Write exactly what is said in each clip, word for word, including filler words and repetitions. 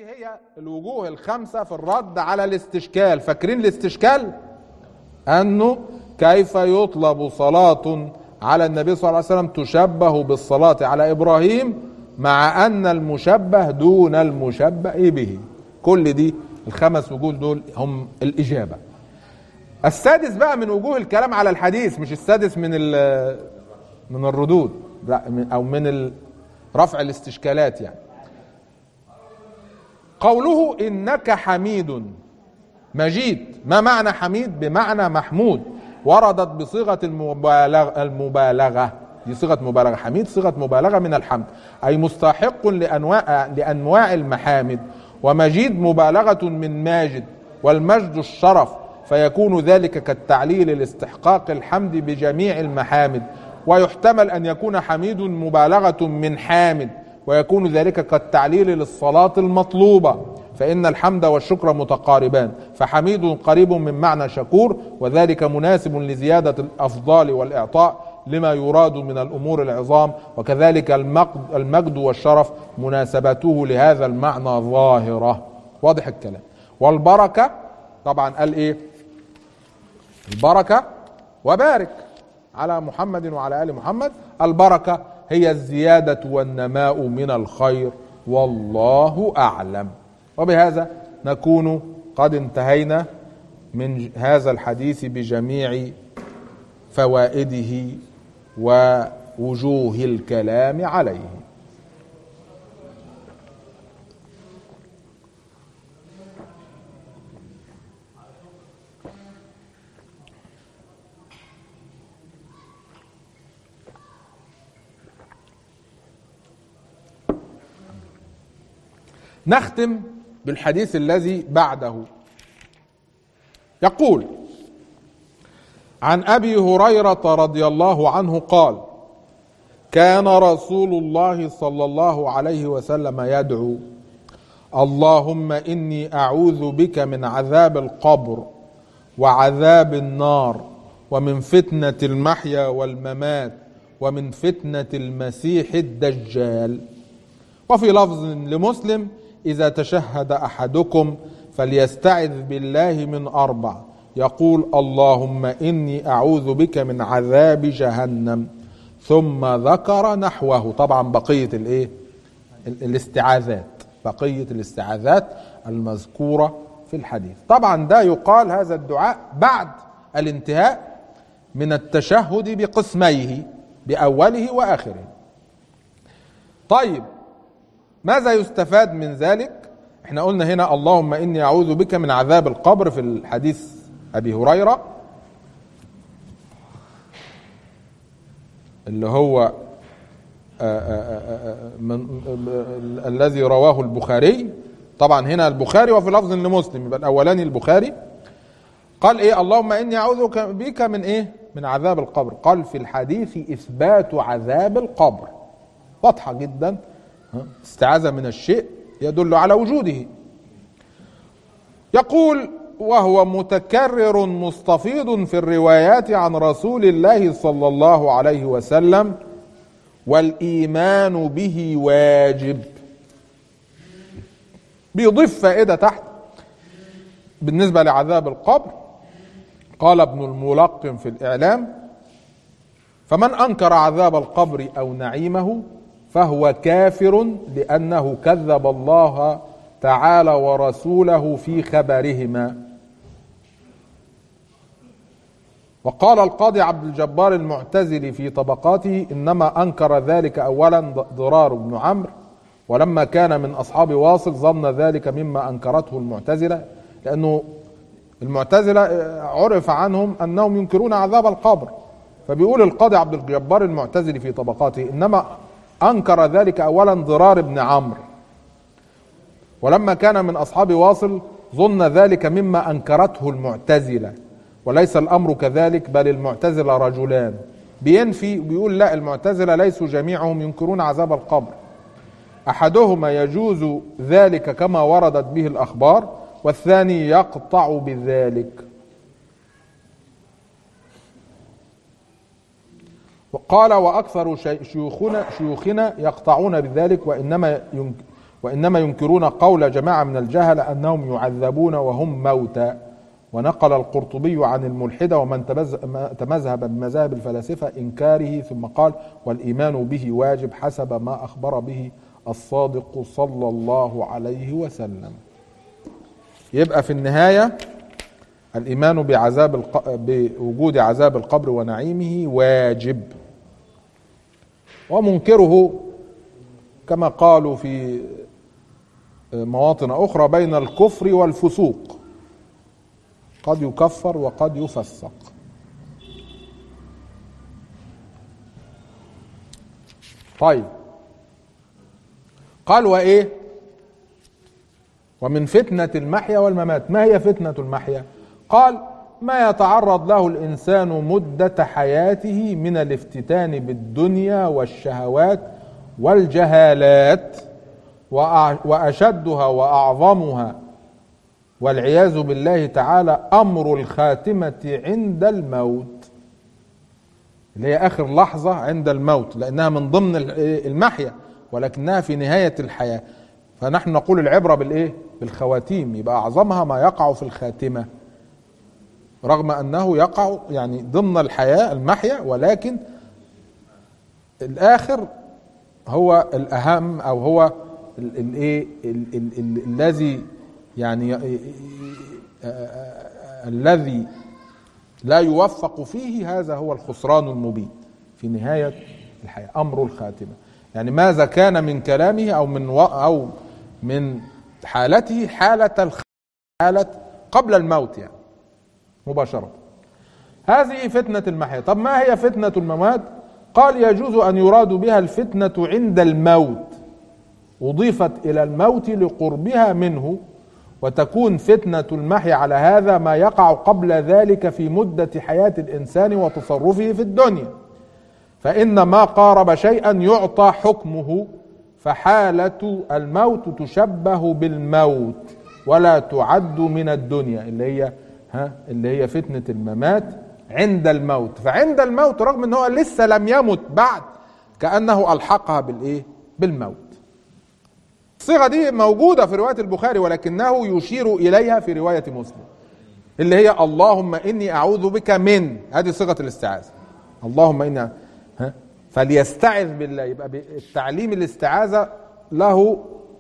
هي الوجوه الخمسة في الرد على الاستشكال. فاكرين الاستشكال؟ أنه كيف يطلب صلاة على النبي صلى الله عليه وسلم تشبه بالصلاة على إبراهيم مع أن المشبه دون المشبه به. كل دي الخمس وجوه دول هم الإجابة. السادس بقى من وجوه الكلام على الحديث، مش السادس من من الردود، لا، أو من رفع الاستشكالات يعني. قوله إنك حميد مجيد. ما معنى حميد؟ بمعنى محمود، وردت بصيغة المبالغة, المبالغة. دي صيغة مبالغة، حميد صيغة مبالغة من الحمد، أي مستحق لأنواع, لأنواع المحامد. ومجيد مبالغة من ماجد، والمجد الشرف، فيكون ذلك كالتعليل لاستحقاق الحمد بجميع المحامد. ويحتمل أن يكون حميد مبالغة من حامد، ويكون ذلك كالتعليل للصلاة المطلوبة، فإن الحمد والشكر متقاربان، فحميد قريب من معنى شكور، وذلك مناسب لزيادة الأفضال والإعطاء لما يراد من الأمور العظام. وكذلك المجد والشرف مناسبته لهذا المعنى ظاهرة. واضح الكلام. والبركة طبعا قال إيه؟ البركة وبارك على محمد وعلى آل محمد. البركة هي الزيادة والنماء من الخير، والله أعلم. وبهذا نكون قد انتهينا من هذا الحديث بجميع فوائده ووجوه الكلام عليه. نختم بالحديث الذي بعده. يقول: عن أبي هريرة رضي الله عنه قال: كان رسول الله صلى الله عليه وسلم يدعو: اللهم إني أعوذ بك من عذاب القبر وعذاب النار ومن فتنة المحيا والممات ومن فتنة المسيح الدجال. وفي لفظ لمسلم: إذا تشهد أحدكم فليستعذ بالله من أربع، يقول: اللهم إني أعوذ بك من عذاب جهنم، ثم ذكر نحوه. طبعا بقية الايه الاستعاذات، بقية الاستعاذات المذكورة في الحديث. طبعا ده يقال هذا الدعاء بعد الانتهاء من التشهد بقسميه، بأوله وآخره. طيب، ماذا يستفاد من ذلك؟ احنا قلنا هنا اللهم إني أعوذ بك من عذاب القبر في الحديث أبي هريرة اللي هو من الذي رواه البخاري. طبعا هنا البخاري وفي لفظ لمسلم، يبقى الأولاني البخاري. قال إيه؟ اللهم إني أعوذ بك من إيه؟ من عذاب القبر. قال في الحديث إثبات عذاب القبر، واضحة جدا. استعاذة من الشيء يدل على وجوده. يقول: وهو متكرر مستفيض في الروايات عن رسول الله صلى الله عليه وسلم، والإيمان به واجب. بيضيف فائدة تحت بالنسبة لعذاب القبر. قال ابن الملقن في الإعلام: فمن أنكر عذاب القبر أو نعيمه فهو كافر، لأنه كذب الله تعالى ورسوله في خبرهما. وقال القاضي عبد الجبار المعتزلي في طبقاته: إنما أنكر ذلك أولا ضرار بن عمرو، ولما كان من أصحاب واصل ظن ذلك مما أنكرته المعتزلة، لأنه المعتزلة عرف عنهم أنهم ينكرون عذاب القبر. فبيقول القاضي عبد الجبار المعتزلي في طبقاته: إنما أنكر ذلك أولا ضرار بن عمرو، ولما كان من أصحاب واصل ظن ذلك مما أنكرته المعتزلة، وليس الأمر كذلك، بل المعتزلة رجلان. بينفي وبيقول لا، المعتزلة ليسوا جميعهم ينكرون عذاب القبر، أحدهما يجوز ذلك كما وردت به الأخبار، والثاني يقطع بذلك. وقال: وأكثر شيوخنا شيوخنا يقطعون بذلك، وإنما وإنما ينكرون قول جماعة من الجهلة أنهم يعذبون وهم موتى. ونقل القرطبي عن الملحدة ومن تمذهب بمذاهب الفلاسفة إنكاره، ثم قال: والإيمان به واجب حسب ما أخبر به الصادق صلى الله عليه وسلم. يبقى في النهاية الإيمان بعذاب الق... بوجود عذاب القبر ونعيمه واجب، ومنكره كما قالوا في مواطن أخرى بين الكفر والفسوق، قد يكفر وقد يفسق. طيب، قال وإيه؟ ومن فتنة المحيا والممات. ما هي فتنة المحيا؟ قال: ما يتعرض له الإنسان مدة حياته من الافتتان بالدنيا والشهوات والجهالات، وأشدها وأعظمها والعياذ بالله تعالى أمر الخاتمة عند الموت، اللي هي آخر لحظة عند الموت، لأنها من ضمن المحيا ولكنها في نهاية الحياة. فنحن نقول العبرة بالإيه؟ بالخواتيم. يبقى أعظمها ما يقع في الخاتمة، رغم أنه يقع يعني ضمن الحياة المحيا، ولكن الآخر هو الأهم، أو هو الإيه الذي يعني الذي لا يوفق فيه، هذا هو الخسران المبين في نهاية الحياة، أمر الخاتمة. يعني ماذا كان من كلامه أو من و أو من حالته حالة حالة قبل الموت، يعني مباشرة. هذه فتنة المحيا. طب ما هي فتنة الممات؟ قال: يجوز أن يراد بها الفتنة عند الموت، أضيفت إلى الموت لقربها منه، وتكون فتنة المحيا على هذا ما يقع قبل ذلك في مدة حياة الإنسان وتصرفه في الدنيا، فإن ما قارب شيئا يعطى حكمه، فحالة الموت تشبه بالموت ولا تعد من الدنيا، اللي هي ها اللي هي فتنة الممات عند الموت. فعند الموت رغم أنه لسه لم يمت بعد، كأنه ألحقها بالإيه؟ بالموت. الصيغة دي موجودة في رواية البخاري، ولكنه يشير إليها في رواية مسلم، اللي هي: اللهم إني أعوذ بك من، هذه صيغة الاستعاذة، اللهم إني ها فليستعذ بالله. يبقى التعليم الاستعاذة له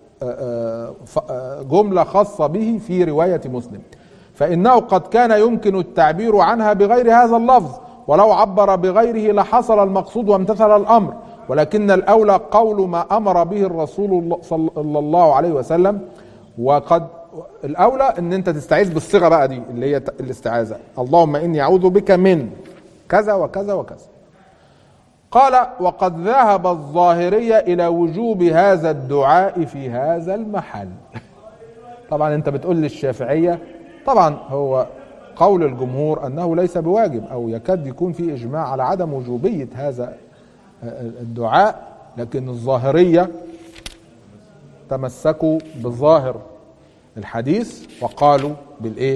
جملة خاصة به في رواية مسلم، فإنه قد كان يمكن التعبير عنها بغير هذا اللفظ، ولو عبر بغيره لحصل المقصود وامتثل الأمر، ولكن الأولى قول ما أمر به الرسول صلى الله عليه وسلم. وقد الأولى أن أنت تستعيذ بالصيغة بقى دي اللي هي الاستعاذة: اللهم إني أعوذ بك من كذا وكذا وكذا. قال: وقد ذهب الظاهرية إلى وجوب هذا الدعاء في هذا المحل. طبعا أنت بتقول للشافعية، طبعا هو قول الجمهور أنه ليس بواجب، أو يكاد يكون في إجماع على عدم وجوبية هذا الدعاء، لكن الظاهرية تمسكوا بظاهر الحديث وقالوا بالإيه؟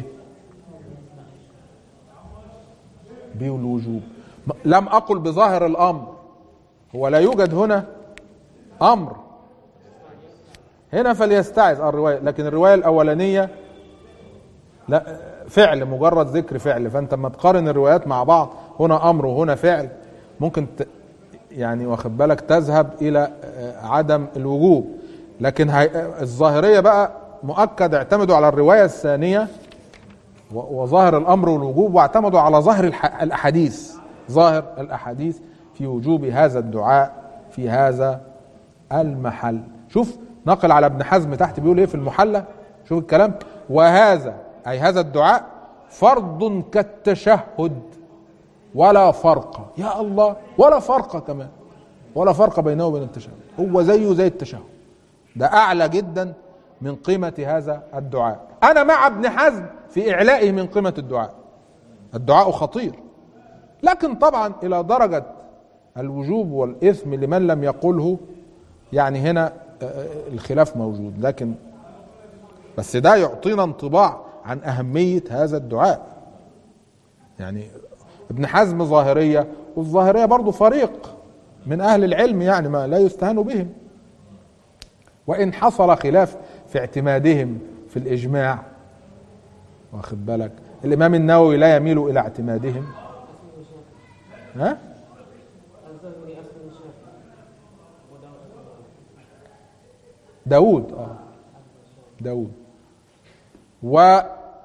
بالوجوب. لم أقل بظاهر الأمر، هو لا يوجد هنا أمر هنا فليستعذ الرواية، لكن الرواية الأولانية لا، فعل، مجرد ذكر فعل. فأنت لما تقارن الروايات مع بعض، هنا أمر وهنا فعل، ممكن ت... يعني واخد بالك تذهب إلى عدم الوجوب. لكن الظاهرية بقى مؤكد اعتمدوا على الرواية الثانية وظاهر الأمر والوجوب، واعتمدوا على ظاهر الأحاديث، ظاهر الأحاديث في وجوب هذا الدعاء في هذا المحل. شوف نقل على ابن حزم تحت بيقول ايه في المحلى، شوف الكلام: وهذا أي هذا الدعاء فرض كالتشهد ولا فرق. يا الله، ولا فرق كمان، ولا فرق بينه وبين التشهد، هو زيه زي التشهد، ده أعلى جدا من قيمة هذا الدعاء. أنا مع ابن حزم في إعلائه من قيمة الدعاء، الدعاء خطير، لكن طبعا إلى درجة الوجوب والإثم لمن لم يقله، يعني هنا الخلاف موجود، لكن بس ده يعطينا انطباع عن أهمية هذا الدعاء. يعني ابن حزم ظاهرية، والظاهرية برضو فريق من أهل العلم، يعني ما لا يستهان بهم، وإن حصل خلاف في اعتمادهم في الإجماع، واخد بالك، الإمام النووي لا يميل إلى اعتمادهم. ها؟ داود اه داود و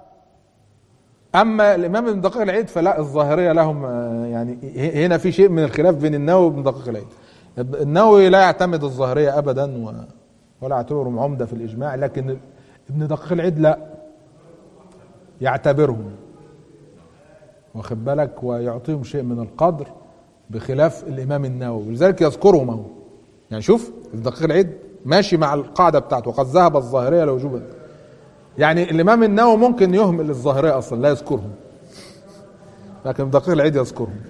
أما الإمام ابن دقيق العيد فلا، الظاهرية لهم يعني هنا في شيء من الخلاف بين النووي وابن دقيق العيد. النووي لا يعتمد الظاهرية أبدا ولا يعتبرهم عمدة في الإجماع، لكن ابن دقيق العيد لا، يعتبرهم، واخد بالك، ويعطيهم شيء من القدر بخلاف الإمام النووي، ولذلك يذكرهم اهو. يعني شوف ابن دقيق العيد ماشي مع القاعدة بتاعته، وقد ذهب الظاهرية لوجوبا. يعني الإمام النووي ممكن يهمل الظاهرية أصلا لا يذكرهم، لكن ابن دقيق العيد يذكرهم.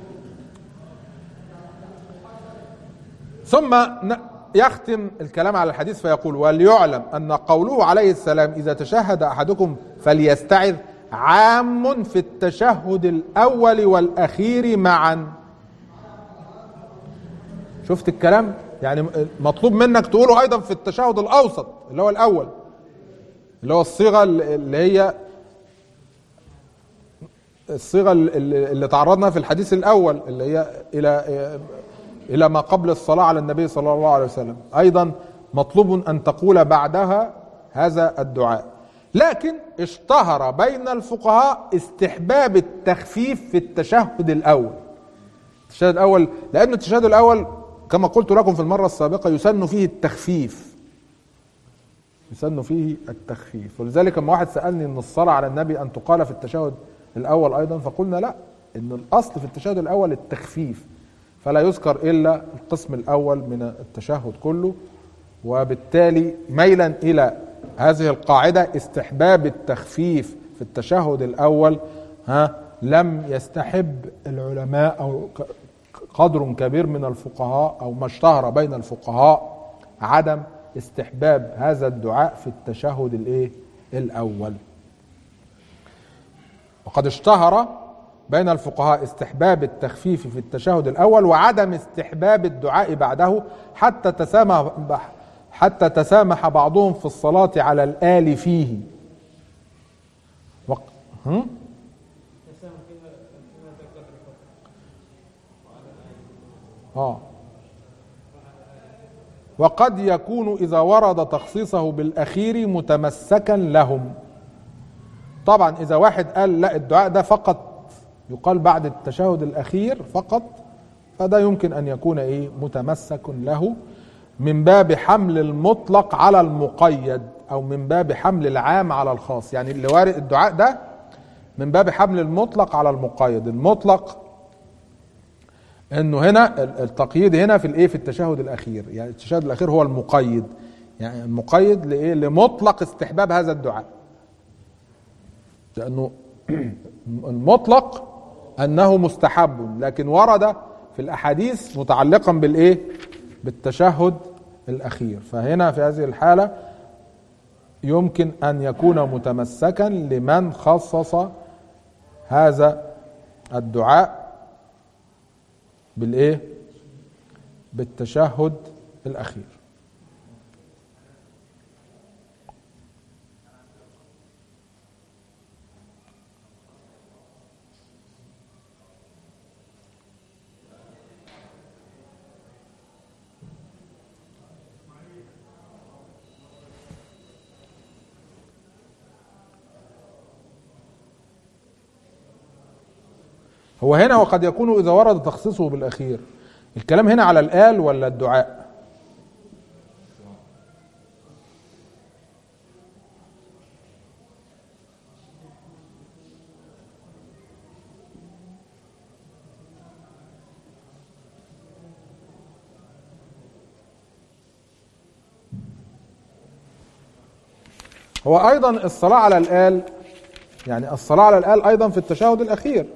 ثم يختم الكلام على الحديث فيقول: وليعلم أن قوله عليه السلام إذا تشهد أحدكم فليستعذ عام في التشهد الأول والأخير معا. شفت الكلام؟ يعني مطلوب منك تقوله أيضا في التشهد الأوسط اللي هو الأول، اللي هو الصيغة اللي هي الصيغة اللي تعرضنا في الحديث الأول اللي هي إلى إلى ما قبل الصلاة على النبي صلى الله عليه وسلم. أيضا مطلوب أن تقول بعدها هذا الدعاء. لكن اشتهر بين الفقهاء استحباب التخفيف في التشهد الأول. التشهد الأول لأن التشهد الأول كما قلت لكم في المرة السابقة يسن فيه التخفيف، يسن فيه التخفيف. ولذلك لما واحد سألني أن الصلاة على النبي أن تقال في التشهد الأول أيضا، فقلنا لا، أن الأصل في التشهد الأول التخفيف، فلا يذكر إلا القسم الأول من التشهد كله. وبالتالي ميلا إلى هذه القاعدة استحباب التخفيف في التشهد الأول، ها لم يستحب العلماء أو قدر كبير من الفقهاء أو ما اشتهر بين الفقهاء عدم استحباب هذا الدعاء في التشهد الايه الأول. وقد اشتهر بين الفقهاء استحباب التخفيف في التشهد الأول وعدم استحباب الدعاء بعده، حتى تسامح حتى تسامح بعضهم في الصلاة على الآل فيه. وق... هم؟ آه. وقد يكون إذا ورد تخصيصه بالأخير متمسكا لهم. طبعا إذا واحد قال لا الدعاء ده فقط يقال بعد التشهد الأخير فقط، فده يمكن أن يكون إيه متمسك له، من باب حمل المطلق على المقيد أو من باب حمل العام على الخاص. يعني اللي وارد الدعاء ده من باب حمل المطلق على المقيد. المطلق انه هنا التقييد هنا في الايه في التشهد الاخير، يعني التشهد الاخير هو المقيد، يعني المقيد لايه لمطلق استحباب هذا الدعاء، لانه المطلق انه مستحب، لكن ورد في الاحاديث متعلقا بالايه بالتشهد الاخير. فهنا في هذه الحالة يمكن ان يكون متمسكا لمن خصص هذا الدعاء بالايه بالتشهد الاخير. هو هنا وقد يكون إذا ورد تخصيصه بالأخير، الكلام هنا على الآل ولا الدعاء؟ هو أيضا الصلاة على الآل، يعني الصلاة على الآل أيضا في التشهد الأخير.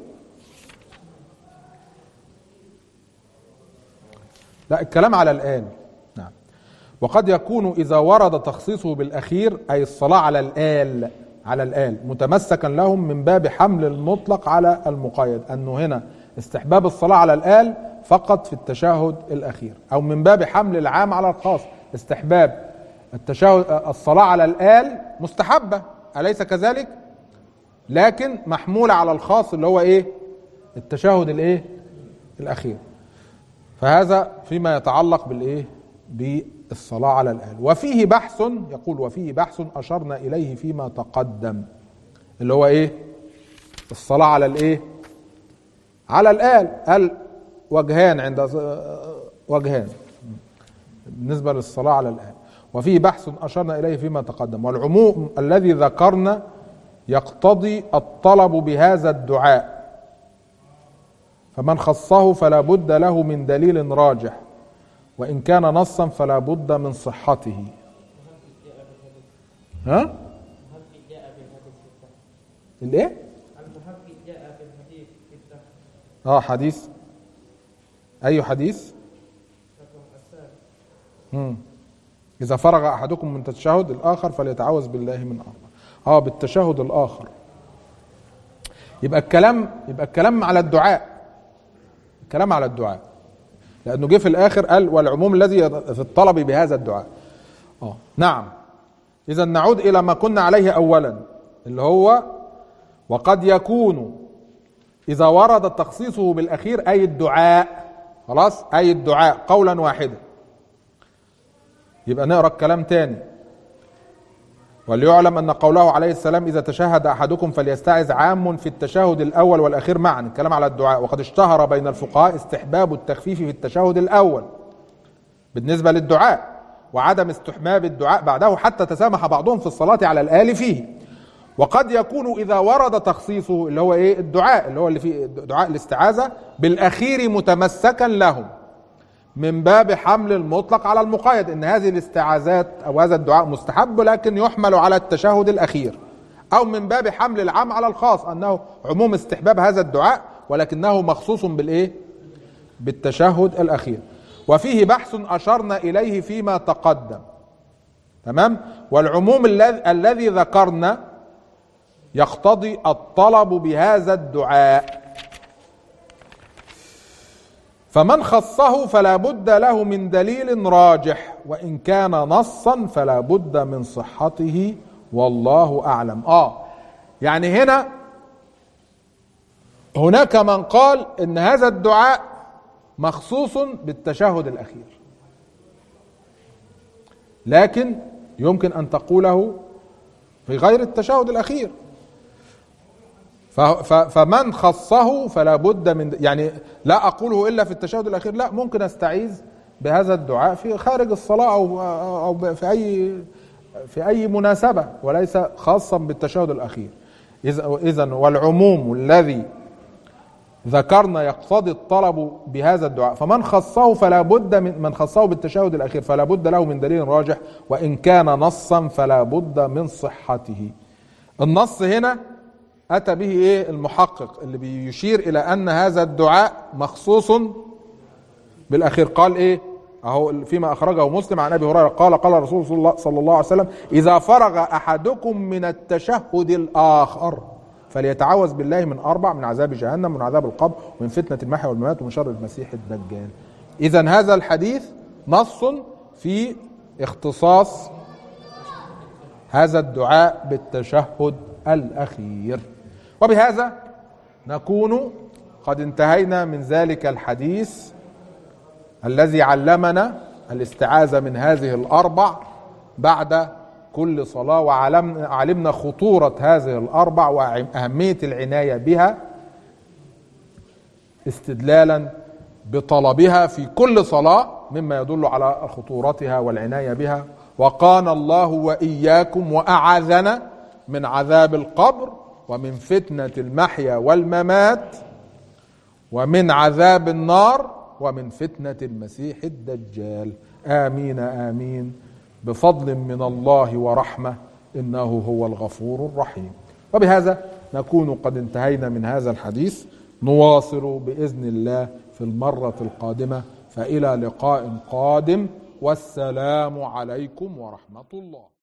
لا، الكلام على الآل. نعم. وقد يكون إذا ورد تخصيصه بالأخير أي الصلاة على الآل على الآل متمسكا لهم من باب حمل المطلق على المقيد، أنه هنا استحباب الصلاة على الآل فقط في التشهد الأخير، أو من باب حمل العام على الخاص، استحباب التشهد الصلاة على الآل مستحبة أليس كذلك؟ لكن محمولة على الخاص اللي هو ايه؟ التشهد الايه؟ الأخير. فهذا فيما يتعلق بالايه؟ بالصلاة على الآل. وفيه بحث، يقول وفيه بحث أشرنا إليه فيما تقدم، اللي هو ايه؟ الصلاة على الايه؟ على الآل. قال وجهان، عند وجهان بالنسبة للصلاة على الآل. وفيه بحث أشرنا إليه فيما تقدم. والعموم الذي ذكرنا يقتضي الطلب بهذا الدعاء، فمن خصه فلا بد له من دليل راجح، وإن كان نصا فلا بد من صحته. ها؟ الايه؟ اه حديث. اي حديث؟ امم اذا فرغ احدكم من التشهد الاخر فليتعوذ بالله من اربع. اه بالتشهد الاخر. يبقى الكلام يبقى الكلام على الدعاء. الكلام على الدعاء. لانه جه في الاخر قال والعموم الذي في الطلب بهذا الدعاء. اه نعم. اذا نعود الى ما كنا عليه اولا، اللي هو وقد يكون إذا ورد تخصيصه بالأخير أي الدعاء، خلاص، أي الدعاء قولا واحدا. يبقى نقرأ الكلام تاني. وليعلم أن قوله عليه السلام إذا تشهد أحدكم فليستعذ عام في التشهد الأول والأخير معا، الكلام على الدعاء. وقد اشتهر بين الفقهاء استحباب التخفيف في التشهد الأول بالنسبة للدعاء، وعدم استحباب الدعاء بعده، حتى تسامح بعضهم في الصلاة على الآل فيه. وقد يكون إذا ورد تخصيصه اللي هو إيه؟ الدعاء، اللي هو اللي فيه دعاء الاستعاذة بالأخير متمسكا لهم، من باب حمل المطلق على المقيد، إن هذه الاستعاذات أو هذا الدعاء مستحب لكن يحمل على التشهد الأخير، أو من باب حمل العام على الخاص، أنه عموم استحباب هذا الدعاء ولكنه مخصوص بالإيه؟ بالتشهد الأخير. وفيه بحث أشرنا إليه فيما تقدم. تمام؟ والعموم الذي ذكرنا يقتضي الطلب بهذا الدعاء، فمن خصه فلا بد له من دليل راجح، وإن كان نصا فلا بد من صحته والله أعلم. آه يعني هنا هناك من قال إن هذا الدعاء مخصوص بالتشهد الأخير، لكن يمكن أن تقوله في غير التشهد الأخير. فمن خصه فلا بد من، يعني لا أقوله إلا في التشهد الأخير، لا، ممكن أستعيذ بهذا الدعاء في خارج الصلاة أو أو في أي في أي مناسبة، وليس خاصا بالتشهد الأخير. إذن والعموم الذي ذكرنا يقتضي الطلب بهذا الدعاء، فمن خصه فلا بد من من خصه بالتشهد الأخير فلا بد له من دليل راجح، وإن كان نصا فلا بد من صحته. النص هنا أتى به إيه؟ المحقق اللي بيشير إلى أن هذا الدعاء مخصوص بالأخير. قال إيه؟ أهو فيما أخرجه مسلم عن أبي هريرة قال قال رسول الله صلى الله عليه وسلم إذا فرغ أحدكم من التشهد الآخر فليتعوذ بالله من أربع: من عذاب جهنم، من عذاب القبر، ومن فتنة المحيا والممات، ومن شر المسيح الدجال. إذن هذا الحديث نص في اختصاص هذا الدعاء بالتشهد الأخير. وبهذا نكون قد انتهينا من ذلك الحديث الذي علمنا الاستعاذة من هذه الأربع بعد كل صلاة، وعلمنا خطورة هذه الأربع وأهمية العناية بها استدلالا بطلبها في كل صلاة، مما يدل على خطورتها والعناية بها. وقان الله وإياكم وأعاذنا من عذاب القبر، ومن فتنة المحيا والممات، ومن عذاب النار، ومن فتنة المسيح الدجال. آمين آمين بفضل من الله ورحمة، إنه هو الغفور الرحيم. وبهذا نكون قد انتهينا من هذا الحديث، نواصل بإذن الله في المرة القادمة، فإلى لقاء قادم، والسلام عليكم ورحمة الله.